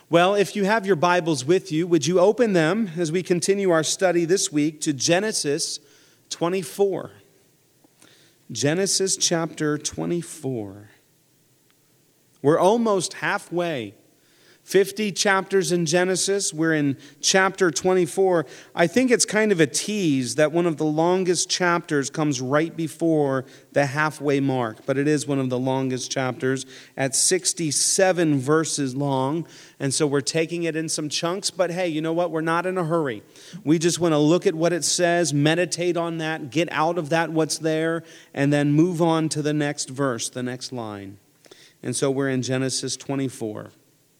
Well, if you have your Bibles with you, would you open them as we continue our study this week to Genesis 24. Genesis chapter 24. We're almost halfway. 50 chapters in Genesis. We're in chapter 24. I think it's kind of a tease that one of the longest chapters comes right before the halfway mark. But it is one of the longest chapters at 67 verses long. And so we're taking it in some chunks. But hey, you know what? We're not in a hurry. We just want to look at what it says, meditate on that, get out of that what's there, and then move on to the next verse, the next line. And so we're in Genesis 24.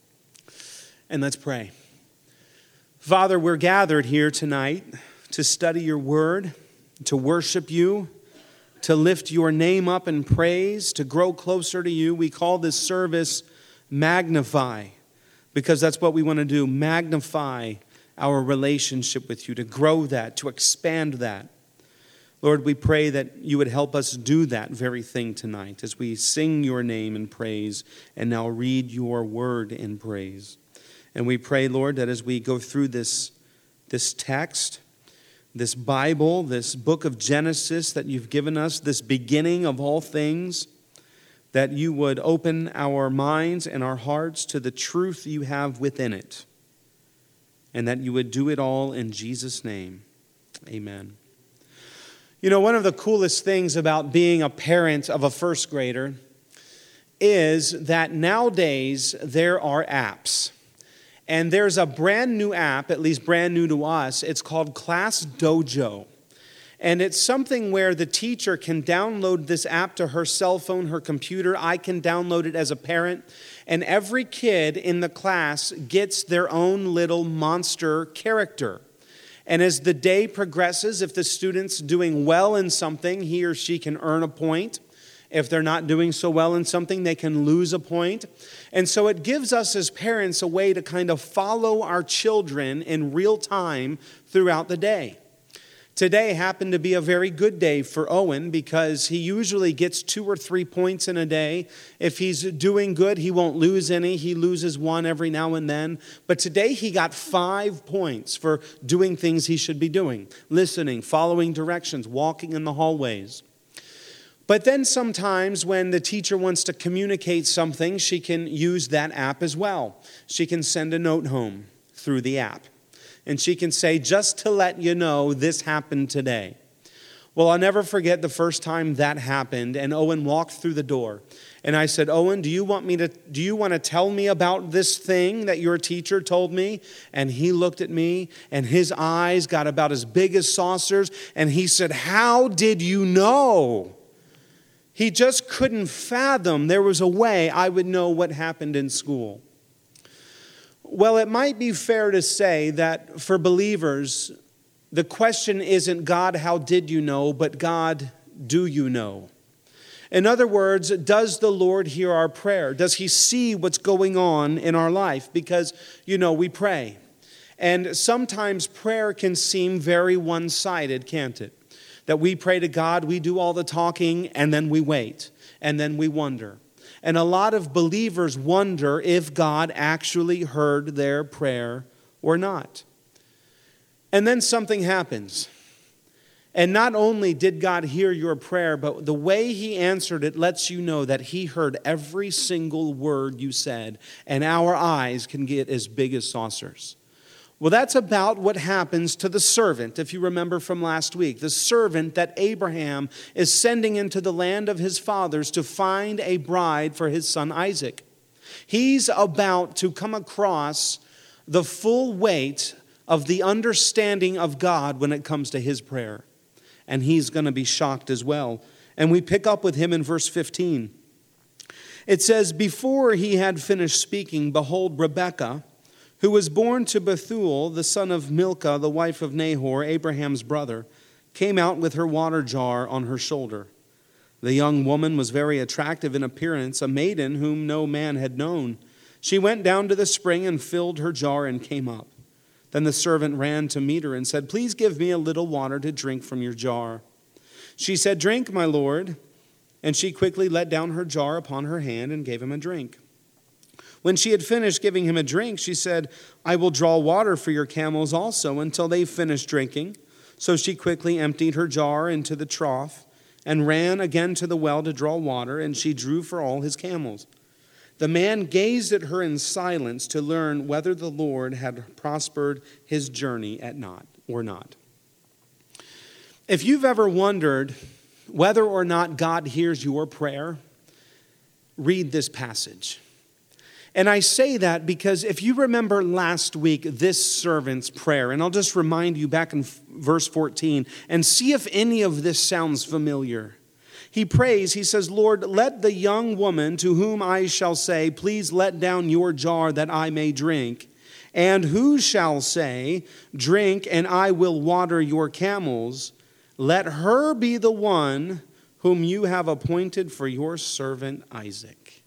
And let's pray. Father, we're gathered here tonight to study your word, to worship you, to lift your name up in praise, to grow closer to you. We call this service Magnify, because that's what we want to do, magnify our relationship with you, to grow that, to expand that. Lord, we pray that you would help us do that very thing tonight as we sing your name in praise and now read your word in praise. And we pray, Lord, that as we go through this text, this Bible, this book of Genesis that you've given us, this beginning of all things, that you would open our minds and our hearts to the truth you have within it, and that you would do it all in Jesus' name. Amen. You know, one of the coolest things about being a parent of a first grader is that nowadays there are apps. And there's a brand new app, at least brand new to us. It's called Class Dojo. And it's something where the teacher can download this app to her cell phone, her computer. I can download it as a parent. And every kid in the class gets their own little monster character. And as the day progresses, if the student's doing well in something, he or she can earn a point. If they're not doing so well in something, they can lose a point. And so it gives us as parents a way to kind of follow our children in real time throughout the day. Today happened to be a very good day for Owen because he usually gets 2 or 3 points in a day. If he's doing good, he won't lose any. He loses 1 every now and then. But today he got 5 points for doing things he should be doing, listening, following directions, walking in the hallways. But then sometimes when the teacher wants to communicate something, she can use that app as well. She can send a note home through the app. And she can say, just to let you know, this happened today. Well, I'll never forget the first time that happened, and Owen walked through the door. And I said, Owen, do you want to tell me about this thing that your teacher told me? And he looked at me, and his eyes got about as big as saucers, and he said, how did you know? He just couldn't fathom there was a way I would know what happened in school. Well, it might be fair to say that for believers, the question isn't, God, how did you know, but God, do you know? In other words, does the Lord hear our prayer? Does he see what's going on in our life? Because, we pray. And sometimes prayer can seem very one-sided, can't it? That we pray to God, we do all the talking, and then we wait, and then we wonder. And a lot of believers wonder if God actually heard their prayer or not. And then something happens. And not only did God hear your prayer, but the way he answered it lets you know that he heard every single word you said, and our eyes can get as big as saucers. Well, that's about what happens to the servant, if you remember from last week. The servant that Abraham is sending into the land of his fathers to find a bride for his son Isaac. He's about to come across the full weight of the understanding of God when it comes to his prayer. And he's going to be shocked as well. And we pick up with him in verse 15. It says, before he had finished speaking, behold, Rebekah, who was born to Bethuel, the son of Milcah, the wife of Nahor, Abraham's brother, came out with her water jar on her shoulder. The young woman was very attractive in appearance, a maiden whom no man had known. She went down to the spring and filled her jar and came up. Then the servant ran to meet her and said, please give me a little water to drink from your jar. She said, drink, my lord. And she quickly let down her jar upon her hand and gave him a drink. When she had finished giving him a drink, she said, I will draw water for your camels also until they finish drinking. So she quickly emptied her jar into the trough and ran again to the well to draw water, and she drew for all his camels. The man gazed at her in silence to learn whether the Lord had prospered his journey or not. If you've ever wondered whether or not God hears your prayer, read this passage. And I say that because if you remember last week, this servant's prayer, and I'll just remind you back in verse 14, and see if any of this sounds familiar. He prays, he says, Lord, let the young woman to whom I shall say, please let down your jar that I may drink, and who shall say, drink and I will water your camels, let her be the one whom you have appointed for your servant Isaac.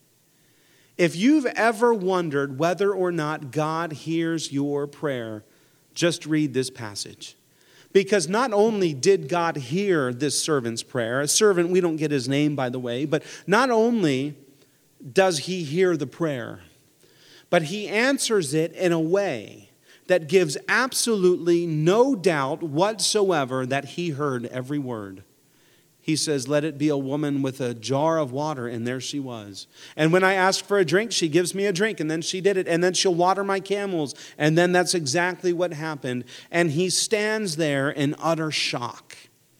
If you've ever wondered whether or not God hears your prayer, just read this passage. Because not only did God hear this servant's prayer, a servant, we don't get his name, by the way, but not only does he hear the prayer, but he answers it in a way that gives absolutely no doubt whatsoever that he heard every word. He says, let it be a woman with a jar of water, and there she was. And when I ask for a drink, she gives me a drink, and then she did it, and then she'll water my camels, and then that's exactly what happened. And he stands there in utter shock.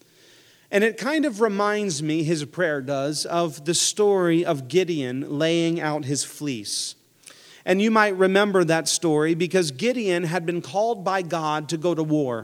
And it kind of reminds me, his prayer does, of the story of Gideon laying out his fleece. And you might remember that story because Gideon had been called by God to go to war,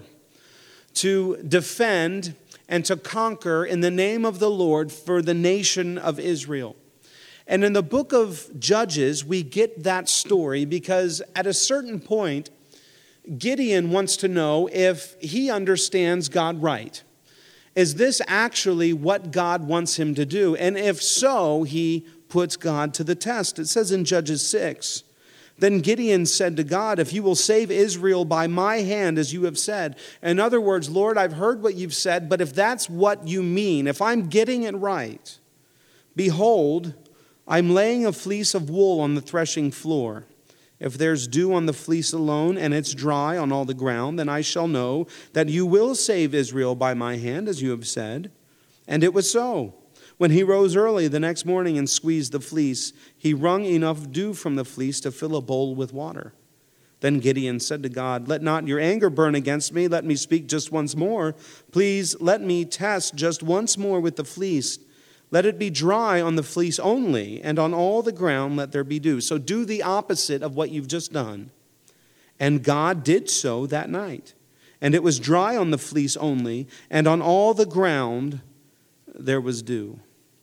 to defend and to conquer in the name of the Lord for the nation of Israel. And in the book of Judges, we get that story because at a certain point, Gideon wants to know if he understands God right. Is this actually what God wants him to do? And if so, he puts God to the test. It says in Judges 6, then Gideon said to God, if you will save Israel by my hand, as you have said. In other words, Lord, I've heard what you've said, but if that's what you mean, if I'm getting it right, behold, I'm laying a fleece of wool on the threshing floor. If there's dew on the fleece alone, and it's dry on all the ground, then I shall know that you will save Israel by my hand, as you have said. And it was so. When he rose early the next morning and squeezed the fleece, he wrung enough dew from the fleece to fill a bowl with water. Then Gideon said to God, let not your anger burn against me. Let me speak just once more. Please let me test just once more with the fleece. Let it be dry on the fleece only, and on all the ground let there be dew. So do the opposite of what you've just done. And God did so that night. And it was dry on the fleece only, and on all the ground there was dew.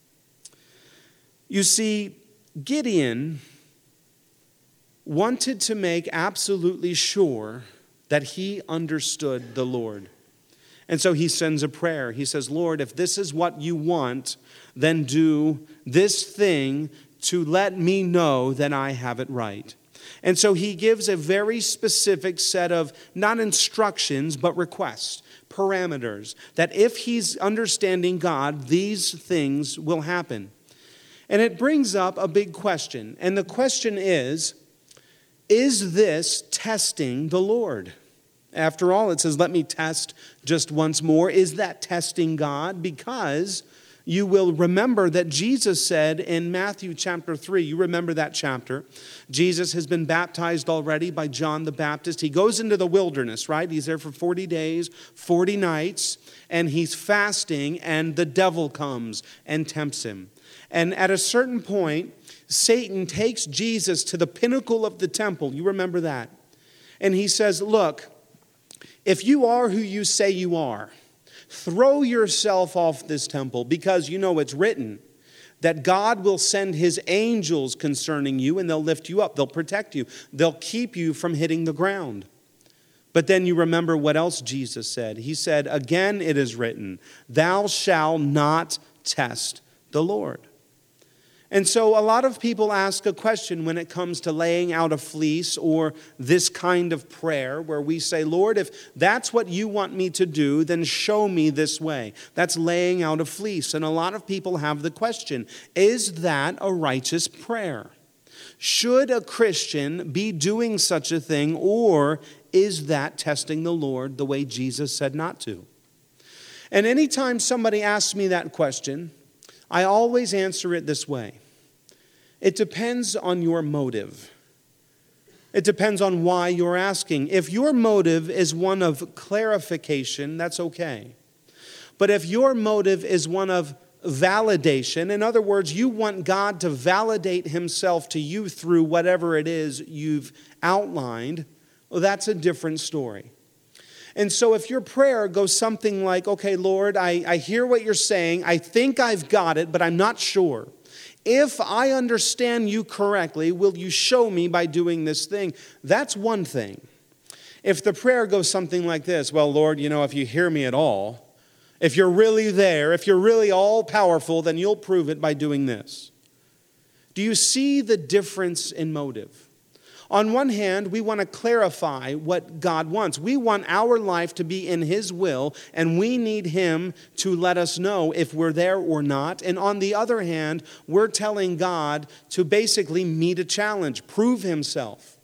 You see, Gideon wanted to make absolutely sure that he understood the Lord. And so he sends a prayer. He says, Lord, if this is what you want, then do this thing to let me know that I have it right. And so he gives a very specific set of, not instructions, but requests, parameters, that if he's understanding God, these things will happen. And it brings up a big question. And the question is this testing the Lord? After all, it says, let me test just once more. Is that testing God? Because you will remember that Jesus said in Matthew chapter 3, you remember that chapter, Jesus has been baptized already by John the Baptist. He goes into the wilderness, right? He's there for 40 days, 40 nights, and he's fasting, and the devil comes and tempts him. And at a certain point, Satan takes Jesus to the pinnacle of the temple. You remember that. And he says, look, if you are who you say you are, throw yourself off this temple, because you know it's written that God will send his angels concerning you, and they'll lift you up. They'll protect you. They'll keep you from hitting the ground. But then you remember what else Jesus said. He said, again it is written, thou shalt not test the Lord. And so a lot of people ask a question when it comes to laying out a fleece or this kind of prayer where we say, Lord, if that's what you want me to do, then show me this way. That's laying out a fleece. And a lot of people have the question, is that a righteous prayer? Should a Christian be doing such a thing, or is that testing the Lord the way Jesus said not to? And anytime somebody asks me that question, I always answer it this way. It depends on your motive. It depends on why you're asking. If your motive is one of clarification, that's okay. But if your motive is one of validation, in other words, you want God to validate himself to you through whatever it is you've outlined, well, that's a different story. And so if your prayer goes something like, okay, Lord, I hear what you're saying. I think I've got it, but I'm not sure. If I understand you correctly, will you show me by doing this thing? That's one thing. If the prayer goes something like this, well, Lord, if you hear me at all, if you're really there, if you're really all powerful, then you'll prove it by doing this. Do you see the difference in motive? On one hand, we want to clarify what God wants. We want our life to be in his will, and we need him to let us know if we're there or not. And on the other hand, we're telling God to basically meet a challenge, prove himself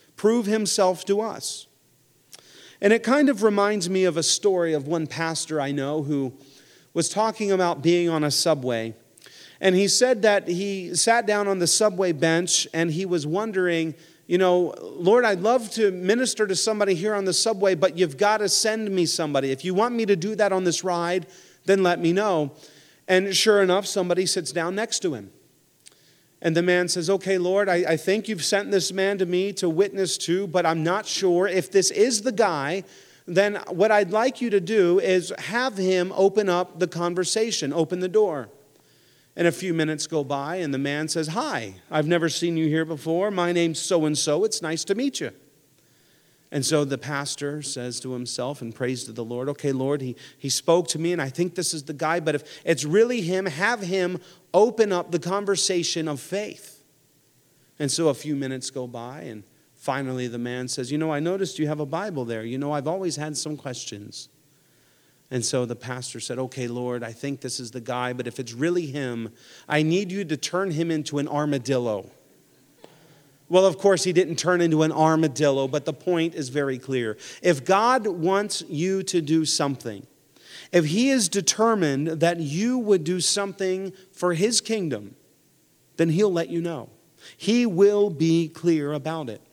to us. And it kind of reminds me of a story of one pastor I know who was talking about being on a subway. And he said that he sat down on the subway bench and he was wondering, Lord, I'd love to minister to somebody here on the subway, but you've got to send me somebody. If you want me to do that on this ride, then let me know. And sure enough, somebody sits down next to him. And the man says, okay, Lord, I think you've sent this man to me to witness to, but I'm not sure. If this is the guy, then what I'd like you to do is have him open up the conversation, open the door. And a few minutes go by, and the man says, hi, I've never seen you here before. My name's so-and-so. It's nice to meet you. And so the pastor says to himself and prays to the Lord, okay, Lord, he spoke to me, and I think this is the guy, but if it's really him, have him open up the conversation of faith. And so a few minutes go by, and finally the man says, I noticed you have a Bible there. I've always had some questions. And so the pastor said, okay, Lord, I think this is the guy, but if it's really him, I need you to turn him into an armadillo. Well, of course, he didn't turn into an armadillo, but the point is very clear. If God wants you to do something, if he is determined that you would do something for his kingdom, then he'll let you know. He will be clear about it.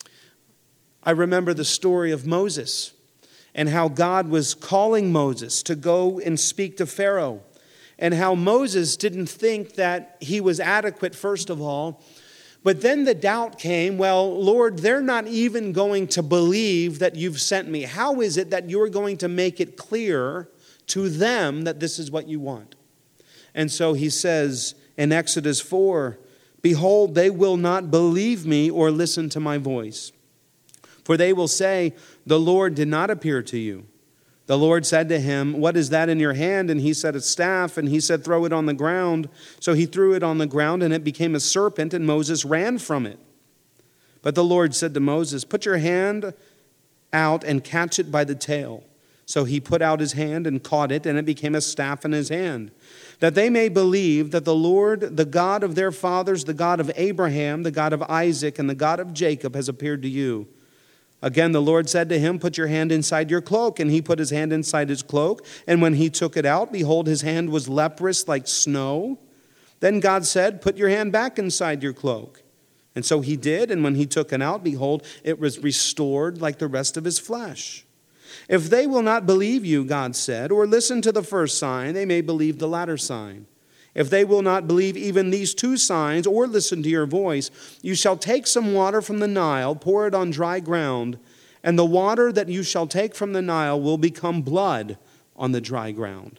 I remember the story of Moses and how God was calling Moses to go and speak to Pharaoh, and how Moses didn't think that he was adequate, first of all. But then the doubt came, well, Lord, they're not even going to believe that you've sent me. How is it that you're going to make it clear to them that this is what you want? And so he says in Exodus 4, behold, they will not believe me or listen to my voice. For they will say, the Lord did not appear to you. The Lord said to him, what is that in your hand? And he said, a staff. And he said, throw it on the ground. So he threw it on the ground, and it became a serpent, and Moses ran from it. But the Lord said to Moses, put your hand out and catch it by the tail. So he put out his hand and caught it, and it became a staff in his hand. That they may believe that the Lord, the God of their fathers, the God of Abraham, the God of Isaac, and the God of Jacob has appeared to you. Again, the Lord said to him, put your hand inside your cloak. And he put his hand inside his cloak. And when he took it out, behold, his hand was leprous like snow. Then God said, put your hand back inside your cloak. And so he did. And when he took it out, behold, it was restored like the rest of his flesh. If they will not believe you, God said, or listen to the first sign, they may believe the latter sign. If they will not believe even these two signs or listen to your voice, you shall take some water from the Nile, pour it on dry ground, and the water that you shall take from the Nile will become blood on the dry ground.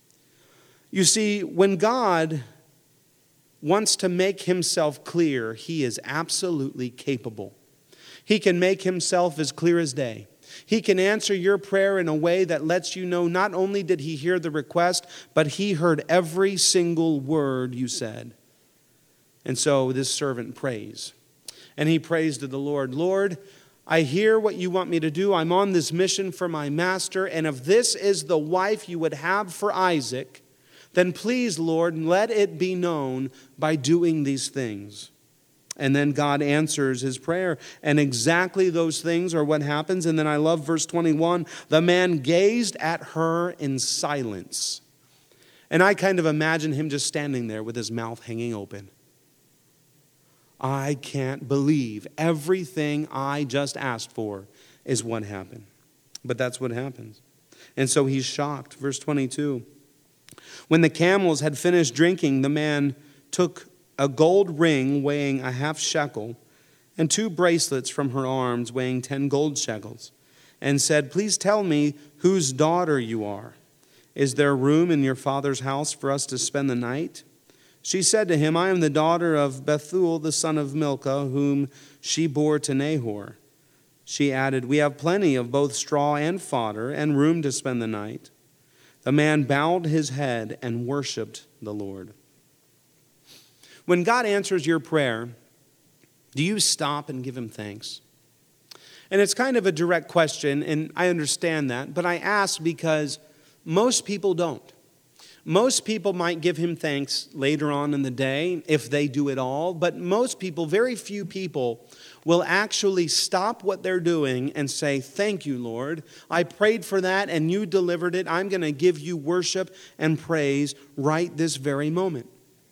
You see, when God wants to make himself clear, he is absolutely capable. He can make himself as clear as day. He can answer your prayer in a way that lets you know not only did he hear the request, but he heard every single word you said. And so this servant prays. And he prays to the Lord, Lord, I hear what you want me to do. I'm on this mission for my master. And if this is the wife you would have for Isaac, then please, Lord, let it be known by doing these things. And then God answers his prayer. And exactly those things are what happens. And then I love verse 21. The man gazed at her in silence. And I kind of imagine him just standing there with his mouth hanging open. I can't believe everything I just asked for is what happened. But that's what happens. And so he's shocked. Verse 22. When the camels had finished drinking, the man took a gold ring weighing a half shekel and 2 bracelets from her arms weighing 10 gold shekels and said, "Please tell me whose daughter you are. Is there room in your father's house for us to spend the night?" She said to him, "I am the daughter of Bethuel, the son of Milcah, whom she bore to Nahor." She added, "We have plenty of both straw and fodder and room to spend the night." The man bowed his head and worshiped the Lord. When God answers your prayer, do you stop and give him thanks? And it's kind of a direct question, and I understand that, but I ask because most people don't. Most people might give him thanks later on in the day, if they do it all, but most people, very few people, will actually stop what they're doing and say, "Thank you, Lord. I prayed for that and you delivered it. I'm going to give you worship and praise right this very moment."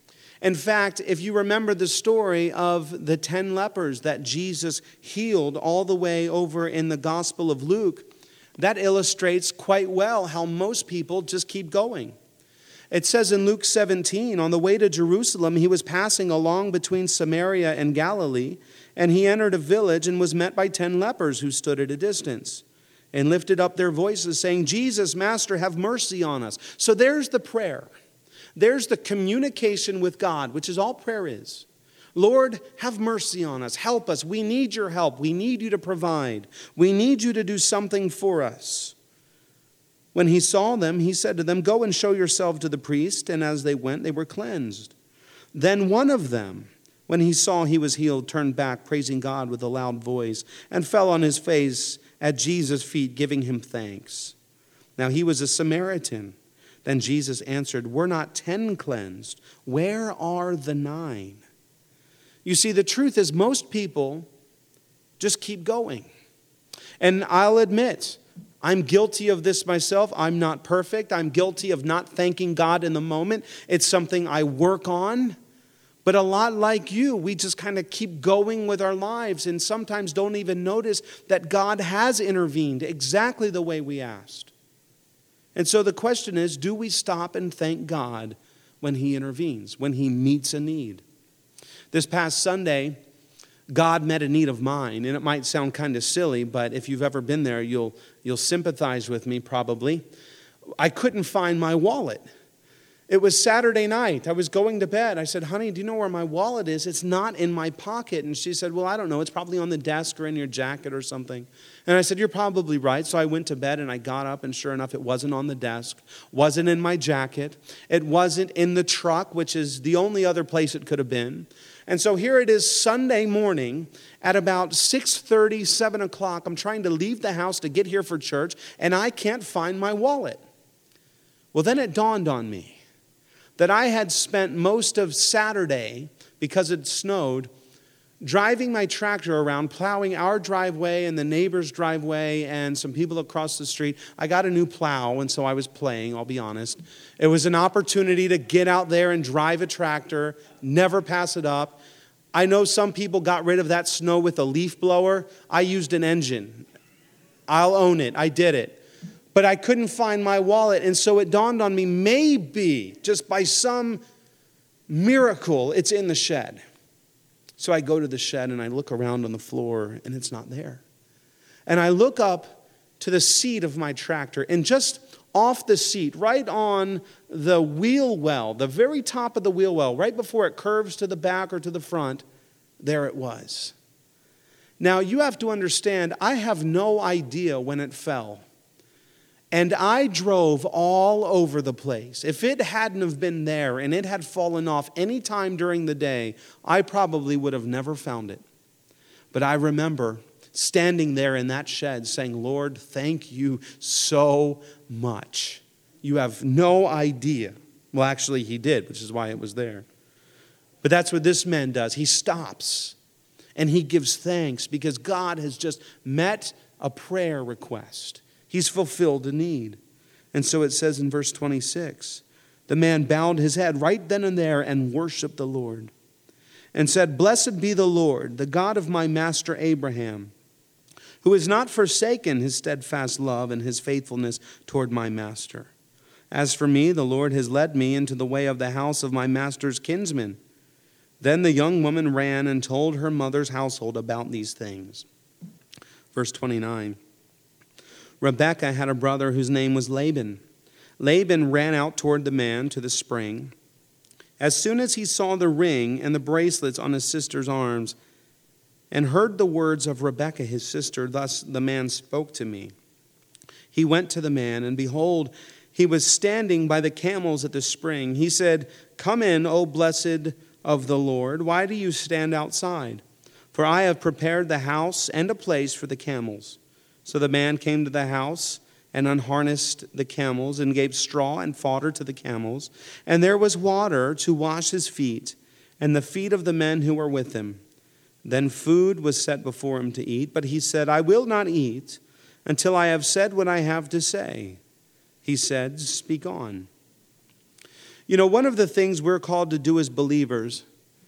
In fact, if you remember the story of the 10 lepers that Jesus healed all the way over in the Gospel of Luke, that illustrates quite well how most people just keep going. It says in Luke 17, on the way to Jerusalem, he was passing along between Samaria and Galilee, and he entered a village and was met by 10 lepers who stood at a distance and lifted up their voices, saying, "Jesus, Master, have mercy on us." So there's the prayer. There's the communication with God, which is all prayer is. Lord, have mercy on us. Help us. We need your help. We need you to provide. We need you to do something for us. When he saw them, he said to them, "Go and show yourself to the priest." And as they went, they were cleansed. Then one of them, when he saw he was healed, turned back, praising God with a loud voice, and fell on his face at Jesus' feet, giving him thanks. Now he was a Samaritan. Then Jesus answered, "Were not 10 cleansed? Where are the 9? You see, the truth is most people just keep going. And I'll admit, I'm guilty of this myself. I'm not perfect. I'm guilty of not thanking God in the moment. It's something I work on. But a lot like you, we just kind of keep going with our lives and sometimes don't even notice that God has intervened exactly the way we asked. And so the question is, do we stop and thank God when he intervenes, when he meets a need? This past Sunday, God met a need of mine, and it might sound kind of silly, but if you've ever been there, you'll sympathize with me probably. I couldn't find my wallet. It was Saturday night. I was going to bed. I said, "Honey, do you know where my wallet is?" "It's not in my pocket." And she said, "Well, I don't know. It's probably on the desk or in your jacket or something." And I said, "You're probably right." So I went to bed and I got up, and sure enough, it wasn't on the desk, wasn't in my jacket. It wasn't in the truck, which is the only other place it could have been. And so here it is Sunday morning at about 6:30, 7 o'clock. I'm trying to leave the house to get here for church, and I can't find my wallet. Well, then it dawned on me that I had spent most of Saturday, because it snowed, driving my tractor around, plowing our driveway and the neighbor's driveway and some people across the street. I got a new plow, and so I was playing, I'll be honest. It was an opportunity to get out there and drive a tractor, never pass it up. I know some people got rid of that snow with a leaf blower. I used an engine. I'll own it. I did it. But I couldn't find my wallet, and so it dawned on me, maybe, just by some miracle, it's in the shed. So I go to the shed, and I look around on the floor, and it's not there. And I look up to the seat of my tractor, and just off the seat, right on the wheel well, the very top of the wheel well, right before it curves to the back or to the front, there it was. Now, you have to understand, I have no idea when it fell. And I drove all over the place. If it hadn't have been there and it had fallen off any time during the day, I probably would have never found it. But I remember standing there in that shed saying, "Lord, thank you so much. You have no idea." Well, actually, he did, which is why it was there. But that's what this man does. He stops and he gives thanks because God has just met a prayer request. He's fulfilled a need. And so it says in verse 26, the man bowed his head right then and there and worshiped the Lord and said, "Blessed be the Lord, the God of my master Abraham, who has not forsaken his steadfast love and his faithfulness toward my master. As for me, the Lord has led me into the way of the house of my master's kinsman." Then the young woman ran and told her mother's household about these things. Verse 29. Rebekah had a brother whose name was Laban. Laban ran out toward the man to the spring. As soon as he saw the ring and the bracelets on his sister's arms and heard the words of Rebekah his sister, thus the man spoke to me. He went to the man, and behold, he was standing by the camels at the spring. He said, "Come in, O blessed of the Lord. Why do you stand outside? For I have prepared the house and a place for the camels." So the man came to the house and unharnessed the camels and gave straw and fodder to the camels. And there was water to wash his feet and the feet of the men who were with him. Then food was set before him to eat, but he said, "I will not eat until I have said what I have to say." He said, "Speak on." You know, one of the things we're called to do as believers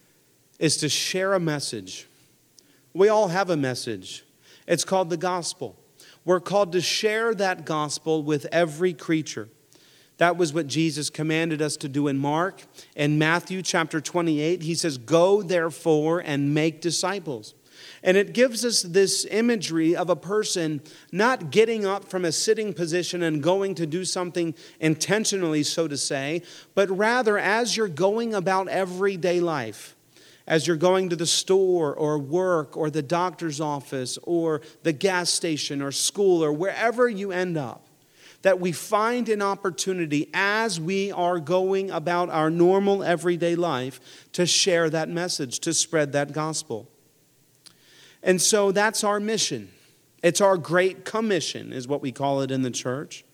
is to share a message. We all have a message. It's called the gospel. We're called to share that gospel with every creature. That was what Jesus commanded us to do in Mark. In Matthew chapter 28, he says, "Go therefore and make disciples." And it gives us this imagery of a person not getting up from a sitting position and going to do something intentionally, so to say, but rather as you're going about everyday life, as you're going to the store or work or the doctor's office or the gas station or school or wherever you end up, that we find an opportunity as we are going about our normal everyday life to share that message, to spread that gospel. And so that's our mission. It's our great commission, is what we call it in the church,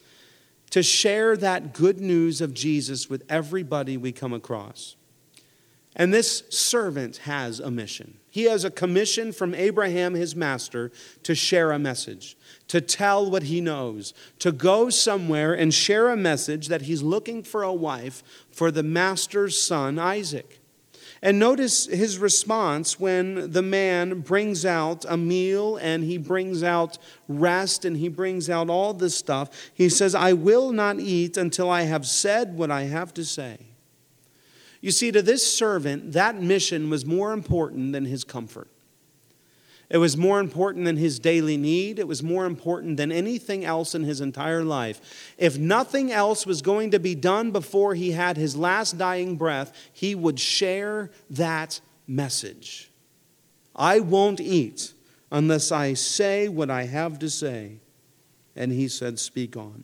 to share that good news of Jesus with everybody we come across. And this servant has a mission. He has a commission from Abraham, his master, to share a message, to tell what he knows, to go somewhere and share a message that he's looking for a wife for the master's son, Isaac. And notice his response when the man brings out a meal and he brings out rest and he brings out all this stuff. He says, "I will not eat until I have said what I have to say." You see, to this servant, that mission was more important than his comfort. It was more important than his daily need. It was more important than anything else in his entire life. If nothing else was going to be done before he had his last dying breath, he would share that message. "I won't eat unless I say what I have to say." And he said, "Speak on."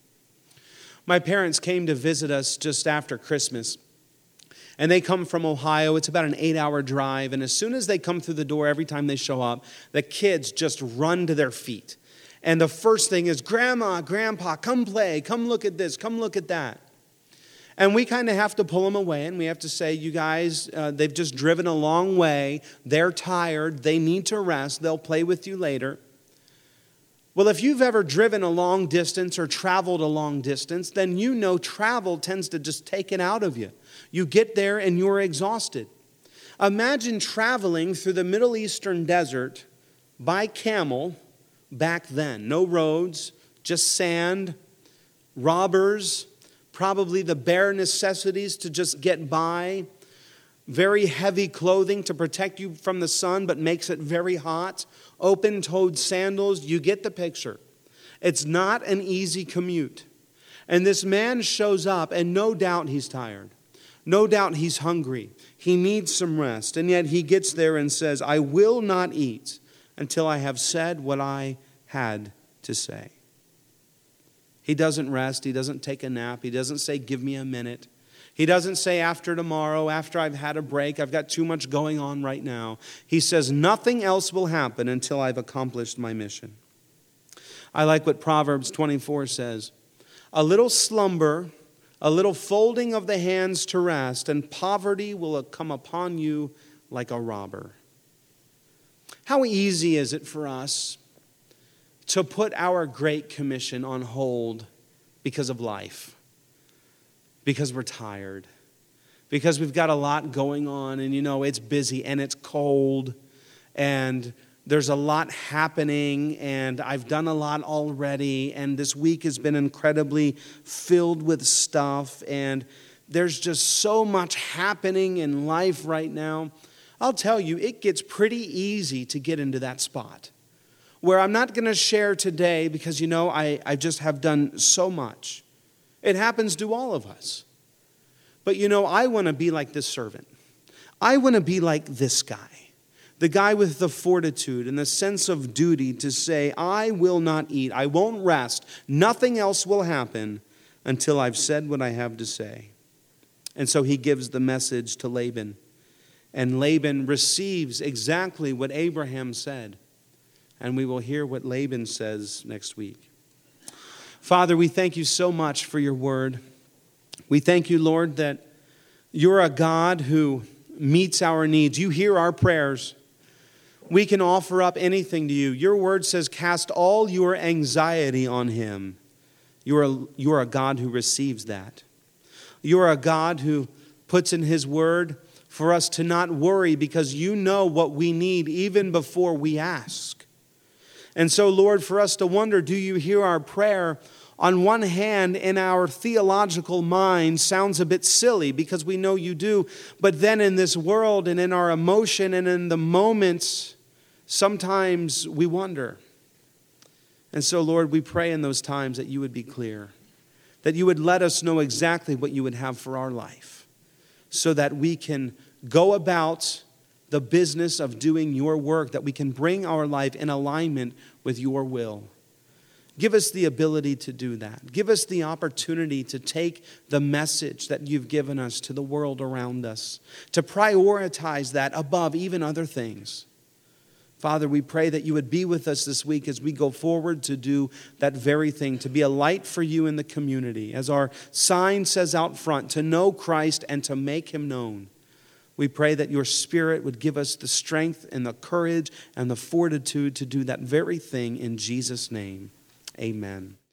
My parents came to visit us just after Christmas. And they come from Ohio. It's about an 8-hour drive. And as soon as they come through the door, every time they show up, the kids just run to their feet. And the first thing is, "Grandma, Grandpa, come play. Come look at this. Come look at that." And we kind of have to pull them away. And we have to say, "You guys, they've just driven a long way. They're tired. They need to rest. They'll play with you later." Well, if you've ever driven a long distance or traveled a long distance, then you know travel tends to just take it out of you. You get there and you're exhausted. Imagine traveling through the Middle Eastern desert by camel back then. No roads, just sand, robbers, probably the bare necessities to just get by, very heavy clothing to protect you from the sun but makes it very hot, open-toed sandals. You get the picture. It's not an easy commute. And this man shows up, and no doubt he's tired. No doubt he's hungry. He needs some rest. And yet he gets there and says, "I will not eat until I have said what I had to say." He doesn't rest. He doesn't take a nap. He doesn't say, "Give me a minute." He doesn't say, "After tomorrow, after I've had a break, I've got too much going on right now." He says, "Nothing else will happen until I've accomplished my mission." I like what Proverbs 24 says. "A little slumber a little folding of the hands to rest, and poverty will come upon you like a robber. How easy is it for us to put our Great Commission on hold because of life, because we're tired, because we've got a lot going on, and it's busy and it's cold and there's a lot happening, and I've done a lot already, and this week has been incredibly filled with stuff, and there's just so much happening in life right now. I'll tell you, it gets pretty easy to get into that spot where I'm not going to share today because, I just have done so much. It happens to all of us. But, I want to be like this servant. I want to be like this guy. The guy with the fortitude and the sense of duty to say, I will not eat, I won't rest, nothing else will happen until I've said what I have to say. And so he gives the message to Laban. And Laban receives exactly what Abraham said. And we will hear what Laban says next week. Father, we thank you so much for your word. We thank you, Lord, that you're a God who meets our needs. You hear our prayers. We can offer up anything to you. Your word says, cast all your anxiety on him. You are a God who receives that. You are a God who puts in his word for us to not worry because you know what we need even before we ask. And so, Lord, for us to wonder, do you hear our prayer? On one hand, in our theological mind, sounds a bit silly because we know you do. But then in this world and in our emotion and in the moments, sometimes we wonder. And so, Lord, we pray in those times that you would be clear, that you would let us know exactly what you would have for our life so that we can go about the business of doing your work, that we can bring our life in alignment with your will. Give us the ability to do that. Give us the opportunity to take the message that you've given us to the world around us, to prioritize that above even other things. Father, we pray that you would be with us this week as we go forward to do that very thing, to be a light for you in the community. As our sign says out front, to know Christ and to make him known. We pray that your Spirit would give us the strength and the courage and the fortitude to do that very thing in Jesus' name. Amen.